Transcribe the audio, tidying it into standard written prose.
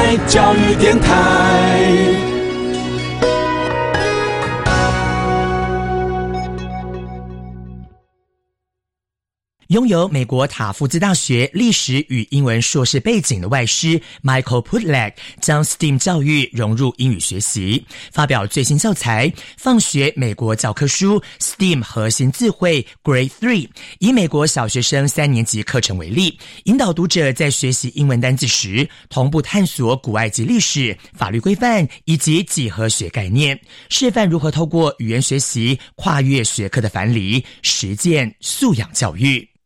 爱教育电台。 拥有美国塔夫兹大学历史与英文硕士背景的外师 Michael Putlag 将 STEAM 教育融入英语学习，发表最新教材放学美国教科书 STEAM 核心字汇 Grade 3， 以美国小学生3年级课程为例，引导读者在学习英文单字时同步探索古埃及历史、法律规范以及几何学概念，示范如何透过语言学习跨越学科的樊篱，实践素养教育。